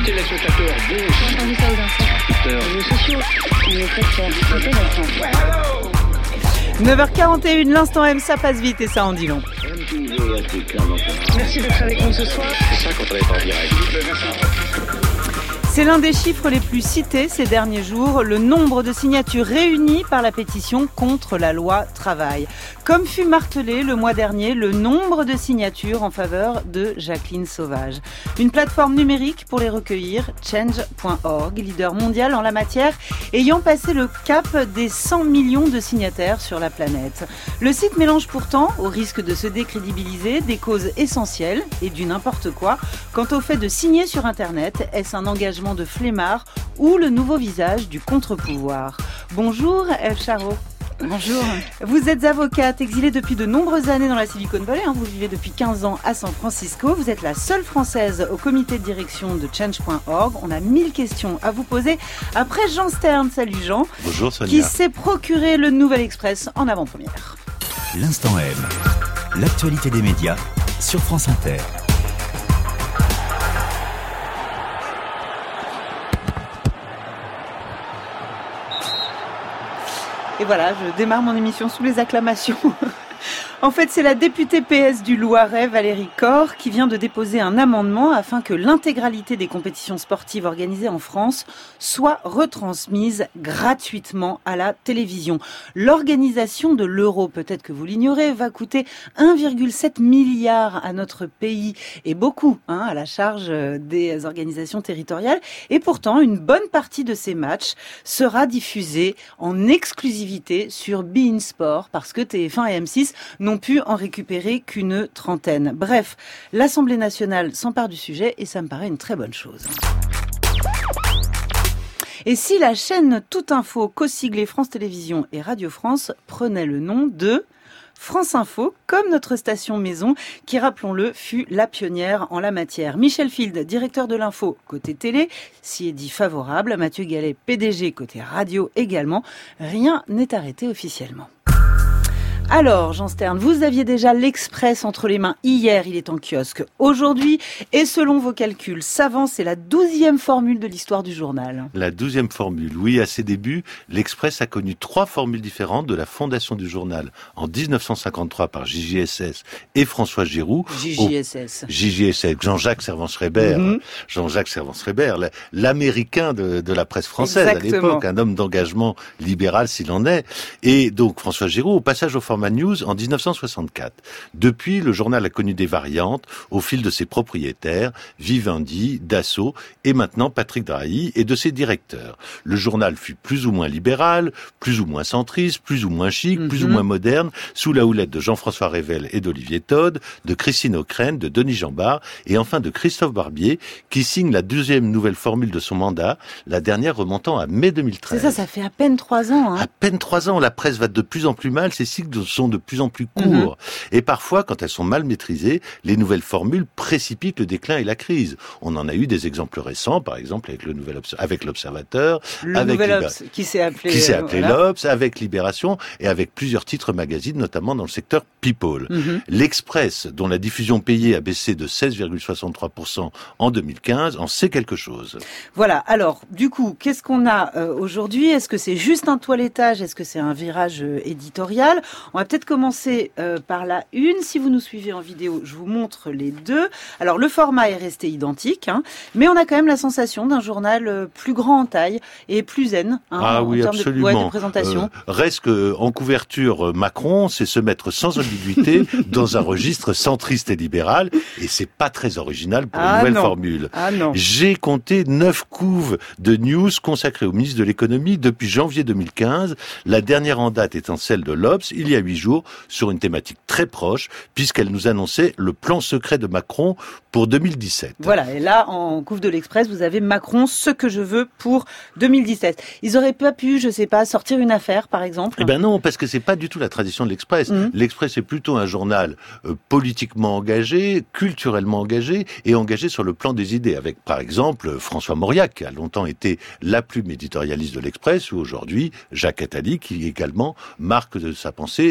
téléspectateurs, bonjour. J'ai entendu ça aux infos. Les réseaux sociaux, on est fait faire discuter notre 9h41, l'instant M, ça passe vite et ça en dit long. Merci d'être avec nous ce soir. C'est ça quand on est en direct. C'est l'un des chiffres les plus cités ces derniers jours, le nombre de signatures réunies par la pétition contre la loi travail. Comme fut martelé le mois dernier, le nombre de signatures en faveur de Jacqueline Sauvage. Une plateforme numérique pour les recueillir, Change.org, leader mondial en la matière, ayant passé le cap des 100 millions de signataires sur la planète. Le site mélange pourtant, au risque de se décrédibiliser, des causes essentielles et du n'importe quoi. Quant au fait de signer sur Internet, est-ce un engagement de flemmard ou le nouveau visage du contre-pouvoir? Bonjour Ève Charot. Bonjour. Vous êtes avocate, exilée depuis de nombreuses années dans la Silicon Valley. Vous vivez depuis 15 ans à San Francisco. Vous êtes la seule Française au comité de direction de Change.org. On a 1000 questions à vous poser. Après Jean Stern, salut Jean. Bonjour Sonia. Qui s'est procuré le Nouvel Express en avant-première. L'instant M. L'actualité des médias sur France Inter. Et voilà, je démarre mon émission sous les acclamations. En fait, c'est la députée PS du Loiret, Valérie Corre, qui vient de déposer un amendement afin que l'intégralité des compétitions sportives organisées en France soit retransmise gratuitement à la télévision. L'organisation de l'Euro, peut-être que vous l'ignorez, va coûter 1,7 milliard à notre pays et beaucoup à la charge des organisations territoriales. Et pourtant, une bonne partie de ces matchs sera diffusée en exclusivité sur beIN Sport parce que TF1 et M6 n'ont pu en récupérer qu'une trentaine. Bref, l'Assemblée nationale s'empare du sujet et ça me paraît une très bonne chose. Et si la chaîne Tout Info, co-siglée France Télévisions et Radio France, prenait le nom de France Info, comme notre station maison, qui, rappelons-le, fut la pionnière en la matière. Michel Field, directeur de l'info côté télé, s'y est dit favorable. Mathieu Gallet, PDG côté radio également. Rien n'est arrêté officiellement. Alors, Jean Stern, vous aviez déjà l'Express entre les mains hier, il est en kiosque aujourd'hui, et selon vos calculs savants, c'est la 12e formule de l'histoire du journal. La 12e formule, oui, à ses débuts, l'Express a connu 3 formules différentes de la fondation du journal en 1953 par JJSS et François Giroud. JJSS, Jean-Jacques Servan-Schreiber, Jean-Jacques Servan-Schreiber, l'américain de la presse française. Exactement. À l'époque, un homme d'engagement libéral s'il en est, et donc François Giroud, au passage au format News en 1964. Depuis, le journal a connu des variantes au fil de ses propriétaires, Vivendi, Dassault et maintenant Patrick Drahi et de ses directeurs. Le journal fut plus ou moins libéral, plus ou moins centriste, plus ou moins chic, plus ou moins moderne, sous la houlette de Jean-François Revel et d'Olivier Todd, de Christine Ockrent, de Denis Jambard et enfin de Christophe Barbier, qui signe la 12e nouvelle formule de son mandat, la dernière remontant à mai 2013. C'est ça fait à peine 3 ans. À peine 3 ans, la presse va de plus en plus mal, ses cycles sont de plus en plus courts. Et parfois, quand elles sont mal maîtrisées, les nouvelles formules précipitent le déclin et la crise. On en a eu des exemples récents, par exemple avec l'Observateur, avec L'Obs, qui s'est appelé l'Obs, avec Libération et avec plusieurs titres magazines, notamment dans le secteur People. L'Express, dont la diffusion payée a baissé de 16,63% en 2015, en sait quelque chose. Voilà. Alors, du coup, qu'est-ce qu'on a aujourd'hui? Est-ce que c'est juste un toilettage? Est-ce que c'est un virage éditorial? On va peut-être commencer par la une. Si vous nous suivez en vidéo, je vous montre les deux. Alors, le format est resté identique, mais on a quand même la sensation d'un journal plus grand en taille et plus zen en termes de présentation. Reste qu'en couverture, Macron, c'est se mettre sans ambiguïté dans un registre centriste et libéral, et c'est pas très original pour une nouvelle formule. J'ai compté 9 couves de news consacrées au ministre de l'économie depuis janvier 2015, la dernière en date étant celle de l'Obs, il y a 8 jours, sur une thématique très proche, puisqu'elle nous annonçait le plan secret de Macron pour 2017. Voilà, et là, en couve de l'Express, vous avez Macron, ce que je veux pour 2017. Ils auraient pas pu, je sais pas, sortir une affaire, par exemple? Eh ben non, parce que c'est pas du tout la tradition de l'Express. L'Express est plutôt un journal politiquement engagé, culturellement engagé, et engagé sur le plan des idées, avec, par exemple, François Mauriac, qui a longtemps été la plume éditorialiste de l'Express, ou aujourd'hui, Jacques Attali, qui également marque de sa pensée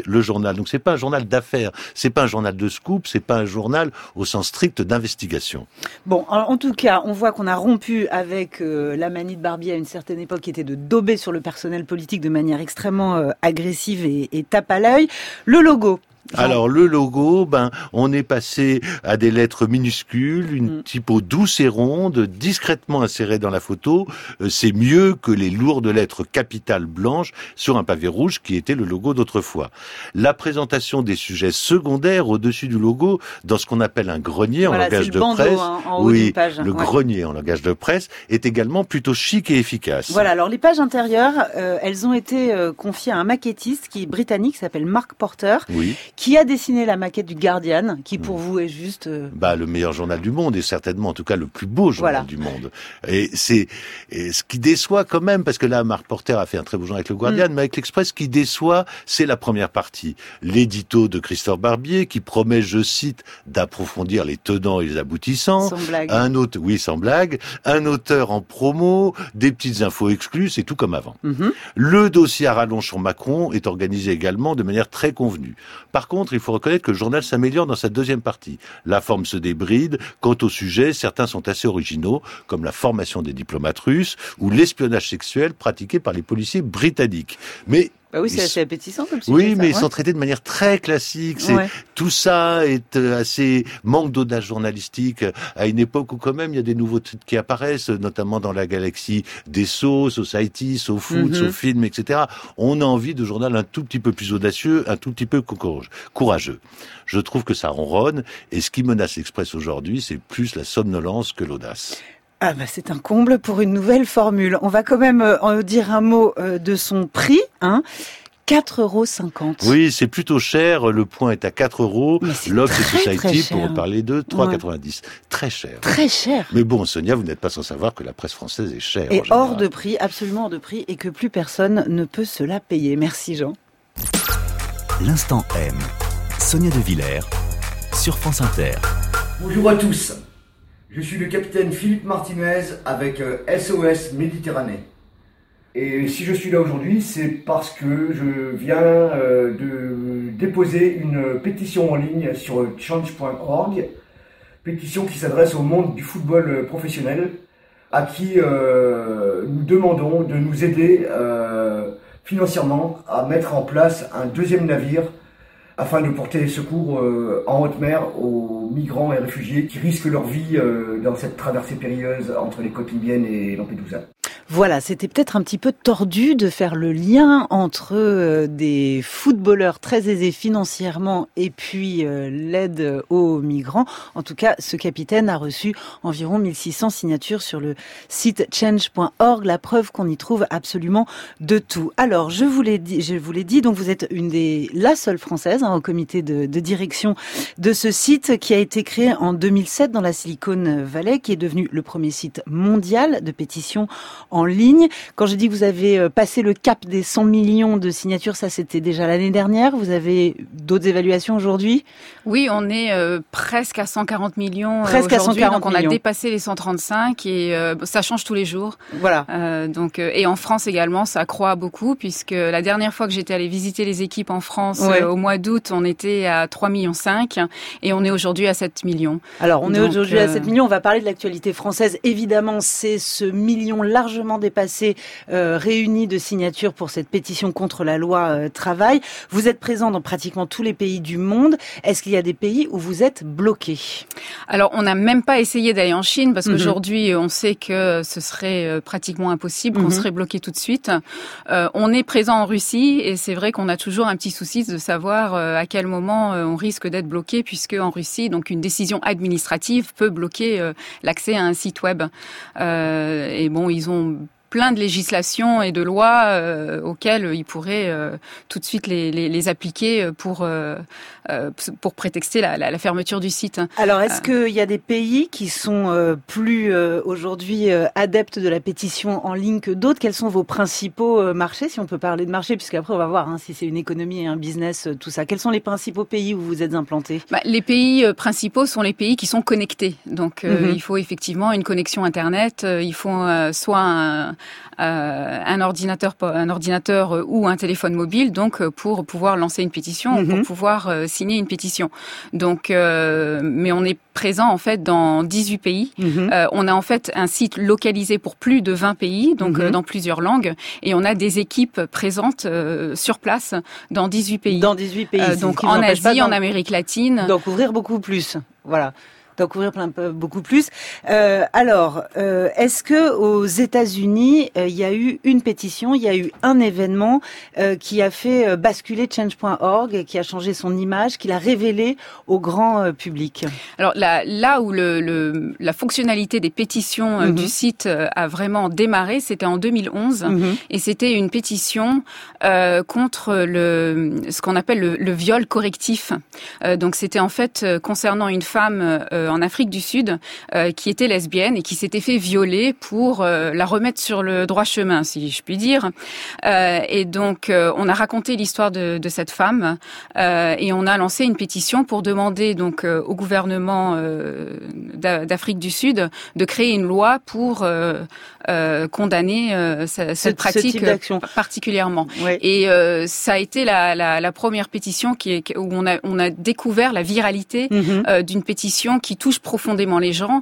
le journal. Donc c'est pas un journal d'affaires, c'est pas un journal de scoop, c'est pas un journal au sens strict d'investigation. Bon, en tout cas, on voit qu'on a rompu avec la manie de Barbier à une certaine époque qui était de dauber sur le personnel politique de manière extrêmement agressive et tape à l'œil. Le logo. Alors le logo, on est passé à des lettres minuscules, une typo douce et ronde, discrètement insérée dans la photo. C'est mieux que les lourdes lettres capitales blanches sur un pavé rouge qui était le logo d'autrefois. La présentation des sujets secondaires au-dessus du logo, dans ce qu'on appelle un grenier en langage de bandeau, presse, en haut d'une page. Le grenier en langage de presse est également plutôt chic et efficace. Voilà, alors les pages intérieures, elles ont été confiées à un maquettiste britannique qui s'appelle Mark Porter. Oui. Qui a dessiné la maquette du Guardian, qui pour vous est juste... le meilleur journal du monde, et certainement en tout cas le plus beau journal du monde. Et c'est ce qui déçoit quand même, parce que là Mark Porter a fait un très beau journal avec le Guardian, mais avec l'Express, ce qui déçoit, c'est la première partie. L'édito de Christophe Barbier, qui promet, je cite, d'approfondir les tenants et les aboutissants. Sans blague. Sans blague. Un auteur en promo, des petites infos exclues, c'est tout comme avant. Le dossier à rallonge sur Macron est organisé également de manière très convenue. Par contre, il faut reconnaître que le journal s'améliore dans sa deuxième partie. La forme se débride. Quant au sujet, certains sont assez originaux, comme la formation des diplomates russes ou l'espionnage sexuel pratiqué par les policiers britanniques. Mais c'est assez appétissant comme sujet. Oui, mais ils sont traités de manière très classique. Tout ça est assez manque d'audace journalistique à une époque où quand même il y a des nouveaux titres qui apparaissent, notamment dans la galaxie des sauts, Society, SoFood, SoFilm, etc. On a envie de journal un tout petit peu plus audacieux, un tout petit peu courageux. Je trouve que ça ronronne, et ce qui menace l'Express aujourd'hui, c'est plus la somnolence que l'audace. C'est un comble pour une nouvelle formule. On va quand même dire un mot de son prix, 4,50 €. Oui, c'est plutôt cher. Le point est à 4 €. L'Obs et Society, pour reparler de 3,90 €. Très cher. Très cher. Mais bon, Sonia, vous n'êtes pas sans savoir que la presse française est chère. Et hors de prix, absolument hors de prix, et que plus personne ne peut se la payer. Merci Jean. L'Instant M. Sonia De Villers, sur France Inter. Bonjour à tous. Je suis le capitaine Philippe Martinez avec SOS Méditerranée. Et si je suis là aujourd'hui, c'est parce que je viens de déposer une pétition en ligne sur change.org, pétition qui s'adresse au monde du football professionnel, à qui nous demandons de nous aider financièrement à mettre en place un deuxième navire afin de porter secours en haute mer aux migrants et réfugiés qui risquent leur vie dans cette traversée périlleuse entre les côtes libyennes et Lampedusa. Voilà, c'était peut-être un petit peu tordu de faire le lien entre des footballeurs très aisés financièrement et puis l'aide aux migrants. En tout cas, ce capitaine a reçu environ 1600 signatures sur le site change.org, la preuve qu'on y trouve absolument de tout. Alors, je vous l'ai dit, donc vous êtes la seule française au comité de direction de ce site qui a été créé en 2007 dans la Silicon Valley, qui est devenu le premier site mondial de pétition en ligne. Quand j'ai dit que vous avez passé le cap des 100 millions de signatures, ça c'était déjà l'année dernière. Vous avez d'autres évaluations aujourd'hui ? Oui, on est presque à 140 millions presque aujourd'hui. À 140 donc on millions. a dépassé les 135 et ça change tous les jours. Voilà. Et en France également, ça croît beaucoup puisque la dernière fois que j'étais allée visiter les équipes en France au mois d'août, on était à 3,5 millions et on est aujourd'hui à 7 millions. Alors on est aujourd'hui à 7 millions. On va parler de l'actualité française. Évidemment, c'est ce million largement dépassé réuni de signatures pour cette pétition contre la loi travail. Vous êtes présent dans pratiquement tous les pays du monde. Est-ce qu'il y a des pays où vous êtes bloqué ? Alors, on n'a même pas essayé d'aller en Chine parce qu'aujourd'hui, on sait que ce serait pratiquement impossible, qu'on serait bloqué tout de suite. On est présent en Russie et c'est vrai qu'on a toujours un petit souci de savoir à quel moment on risque d'être bloqué puisque en Russie, donc une décision administrative peut bloquer l'accès à un site web. Et bon, ils ont plein de législations et de lois auxquelles ils pourraient tout de suite les appliquer pour prétexter la fermeture du site. Alors, est-ce qu'il y a des pays qui sont plus aujourd'hui adeptes de la pétition en ligne que d'autres ? Quels sont vos principaux marchés, si on peut parler de marché, puisqu'après on va voir si c'est une économie et un business, tout ça. Quels sont les principaux pays où vous êtes implantés ? Les pays principaux sont les pays qui sont connectés. Donc, il faut effectivement une connexion Internet. Il faut soit un ordinateur ou un téléphone mobile, donc pour pouvoir lancer une pétition, pour pouvoir signer une pétition. Donc, mais on est présent en fait dans 18 pays. On a en fait un site localisé pour plus de 20 pays, donc dans plusieurs langues, et on a des équipes présentes sur place dans 18 pays. Dans 18 pays. Donc en Asie, en Amérique latine. D'en couvrir beaucoup plus. Voilà. D'en couvrir beaucoup plus. Est-ce que aux États-Unis, il y a eu une pétition, il y a eu un événement qui a fait basculer Change.org, qui a changé son image, qui l'a révélé au grand public? Alors là où la fonctionnalité des pétitions du site a vraiment démarré, c'était en 2011, et c'était une pétition contre ce qu'on appelle le viol correctif. Donc c'était en fait concernant une femme en Afrique du Sud qui était lesbienne et qui s'était fait violer pour la remettre sur le droit chemin, si je puis dire. Et donc on a raconté l'histoire de cette femme et on a lancé une pétition pour demander donc au gouvernement d'Afrique du Sud de créer une loi pour condamner cette pratique particulièrement. Oui. Et ça a été la première pétition où on a découvert la viralité d'une pétition qui touche profondément les gens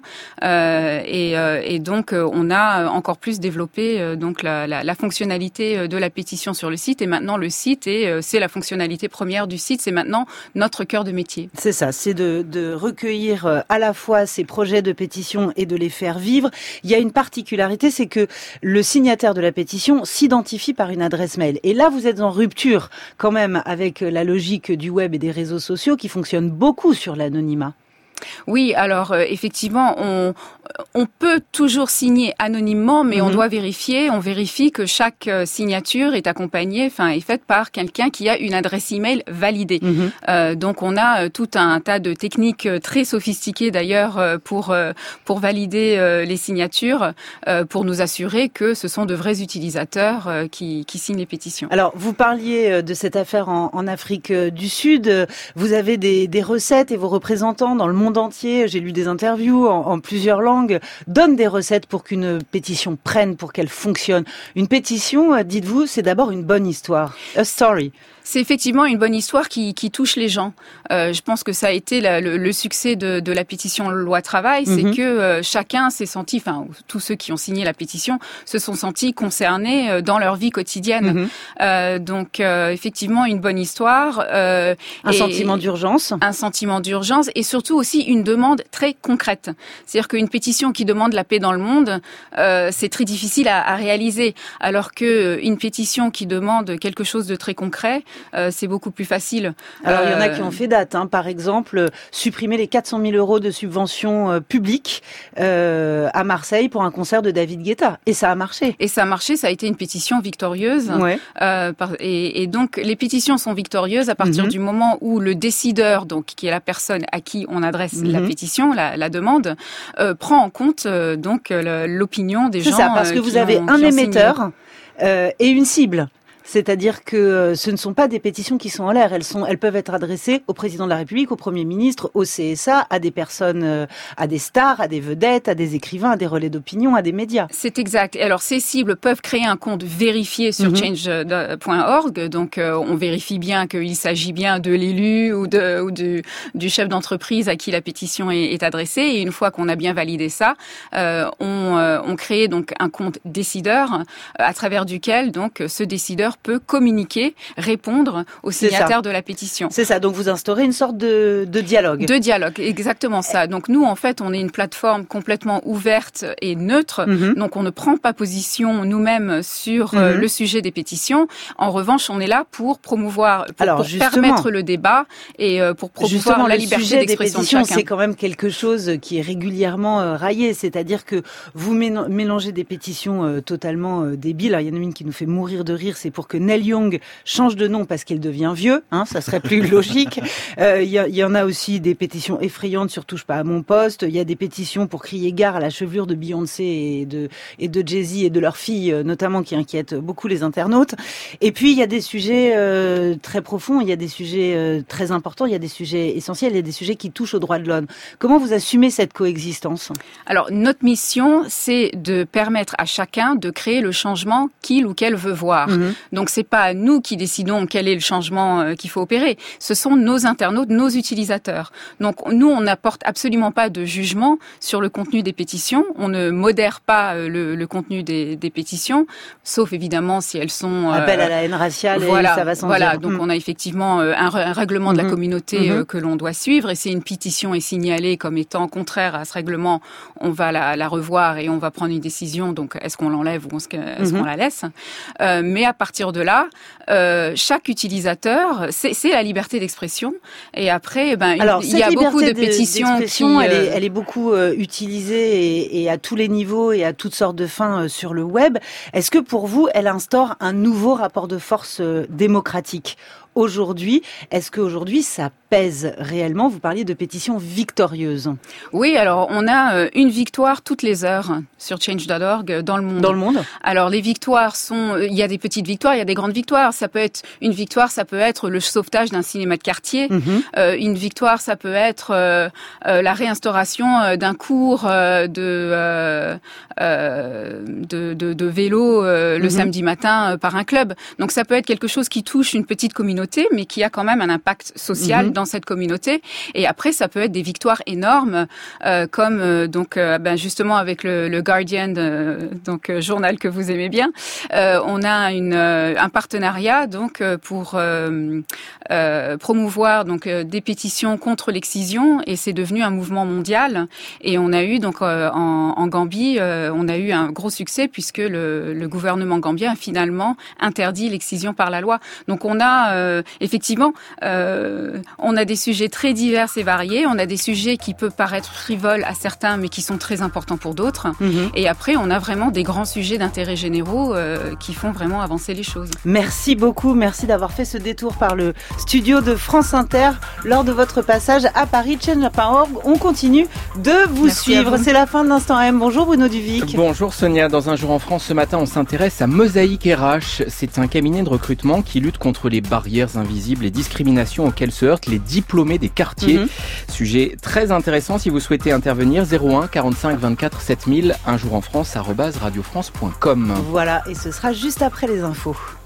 et donc on a encore plus développé donc la fonctionnalité de la pétition sur le site, et maintenant le site c'est la fonctionnalité première du site, c'est maintenant notre cœur de métier. C'est ça, c'est de recueillir à la fois ces projets de pétition et de les faire vivre. Il y a une particularité, c'est que le signataire de la pétition s'identifie par une adresse mail. Et là, vous êtes en rupture quand même avec la logique du web et des réseaux sociaux qui fonctionnent beaucoup sur l'anonymat. Oui, alors effectivement, on peut toujours signer anonymement, mais on vérifie que chaque signature est est faite par quelqu'un qui a une adresse email validée. Donc on a tout un tas de techniques très sophistiquées d'ailleurs pour valider les signatures, pour nous assurer que ce sont de vrais utilisateurs qui signent les pétitions. Alors vous parliez de cette affaire en Afrique du Sud, vous avez des recettes et vos représentants dans le monde entier, j'ai lu des interviews en plusieurs langues, donnent des recettes pour qu'une pétition prenne, pour qu'elle fonctionne. Une pétition, dites-vous, c'est d'abord une bonne histoire. A story. C'est effectivement une bonne histoire qui touche les gens. Je pense que ça a été le succès de la pétition loi travail, c'est que chacun s'est senti, enfin tous ceux qui ont signé la pétition se sont sentis concernés dans leur vie quotidienne. Donc effectivement une bonne histoire. Un sentiment d'urgence. Un sentiment d'urgence et surtout aussi une demande très concrète. C'est-à-dire qu'une pétition qui demande la paix dans le monde, c'est très difficile à réaliser, alors que une pétition qui demande quelque chose de très concret, c'est beaucoup plus facile. Alors, il y en a qui ont fait date. Par exemple, supprimer les 400 000 euros de subventions publiques à Marseille pour un concert de David Guetta. Et ça a marché. Et ça a marché, ça a été une pétition victorieuse. Ouais. Et donc, les pétitions sont victorieuses à partir du moment où le décideur, donc qui est la personne à qui on adresse la pétition, la demande, prend en compte donc l'opinion des gens. C'est ça, parce que vous avez un émetteur et une cible. C'est-à-dire que ce ne sont pas des pétitions qui sont en l'air. Elles peuvent être adressées au président de la République, au Premier ministre, au CSA, à des personnes, à des stars, à des vedettes, à des écrivains, à des relais d'opinion, à des médias. C'est exact. Et alors, ces cibles peuvent créer un compte vérifié sur change.org. Donc, on vérifie bien qu'il s'agit bien de l'élu ou du chef d'entreprise à qui la pétition est adressée. Et une fois qu'on a bien validé ça, on crée donc un compte décideur à travers duquel donc ce décideur peut communiquer, répondre aux signataires de la pétition. C'est ça, donc vous instaurez une sorte de dialogue. De dialogue, exactement ça. Donc nous, en fait, on est une plateforme complètement ouverte et neutre, donc on ne prend pas position nous-mêmes sur le sujet des pétitions. En revanche, on est là pour promouvoir, pour permettre le débat et pour promouvoir la liberté d'expression de chacun. C'est quand même quelque chose qui est régulièrement raillé, c'est-à-dire que vous mélangez des pétitions totalement débiles. Il y en a une qui nous fait mourir de rire, c'est pour pour que Neil Young change de nom parce qu'il devient vieux, ça serait plus logique. Il y en a aussi des pétitions effrayantes sur Touche pas à mon poste. Il y a des pétitions pour crier gare à la chevelure de Beyoncé et de Jay-Z et de leur fille, notamment, qui inquiètent beaucoup les internautes. Et puis, il y a des sujets très profonds, il y a des sujets très importants, il y a des sujets essentiels, il y a des sujets qui touchent aux droits de l'homme. Comment vous assumez cette coexistence ? Alors, notre mission, c'est de permettre à chacun de créer le changement qu'il ou qu'elle veut voir. Donc, c'est pas nous qui décidons quel est le changement qu'il faut opérer. Ce sont nos internautes, nos utilisateurs. Donc, nous, on n'apporte absolument pas de jugement sur le contenu des pétitions. On ne modère pas le contenu des pétitions, sauf évidemment si elles sont... Appel à la haine raciale, et ça va sans dire. Voilà, donc on a effectivement un règlement de la communauté que l'on doit suivre, et si une pétition est signalée comme étant contraire à ce règlement, on va la revoir et on va prendre une décision, donc est-ce qu'on l'enlève ou est-ce qu'on la laisse. Mais à partir de là, chaque utilisateur, c'est la liberté d'expression, et après, il y a beaucoup de pétitions elle est beaucoup utilisée et à tous les niveaux et à toutes sortes de fins sur le web. Est-ce que pour vous, elle instaure un nouveau rapport de force démocratique ? Aujourd'hui, est-ce qu'aujourd'hui ça pèse réellement ? Vous parliez de pétitions victorieuses. Oui, alors on a une victoire toutes les heures sur Change.org dans le monde. Dans le monde ? Alors les victoires il y a des petites victoires, il y a des grandes victoires. Ça peut être une victoire, ça peut être le sauvetage d'un cinéma de quartier. Une victoire, ça peut être la réinstauration d'un cours de vélo le samedi matin par un club. Donc ça peut être quelque chose qui touche une petite communauté, mais qui a quand même un impact social dans cette communauté. Et après, ça peut être des victoires énormes, comme justement avec le Guardian, journal que vous aimez bien. On a un partenariat pour promouvoir des pétitions contre l'excision, et c'est devenu un mouvement mondial. Et on a eu en Gambie, on a eu un gros succès puisque le gouvernement gambien a finalement interdit l'excision par la loi. Donc on a effectivement, on a des sujets très divers et variés. On a des sujets qui peuvent paraître frivoles à certains, mais qui sont très importants pour d'autres. Et après, on a vraiment des grands sujets d'intérêt généraux qui font vraiment avancer les choses. Merci beaucoup. Merci d'avoir fait ce détour par le studio de France Inter lors de votre passage à Paris. Change.org, on continue de vous suivre. C'est la fin de l'Instant M. Bonjour Bruno Duvic. Bonjour Sonia. Dans Un jour en France, ce matin, on s'intéresse à Mosaïque RH. C'est un cabinet de recrutement qui lutte contre les barrières invisibles et discriminations auxquelles se heurtent les diplômés des quartiers. Sujet très intéressant. Si vous souhaitez intervenir, 01 45 24 7000, unjourenfrance@radiofrance.com. Voilà, et ce sera juste après les infos.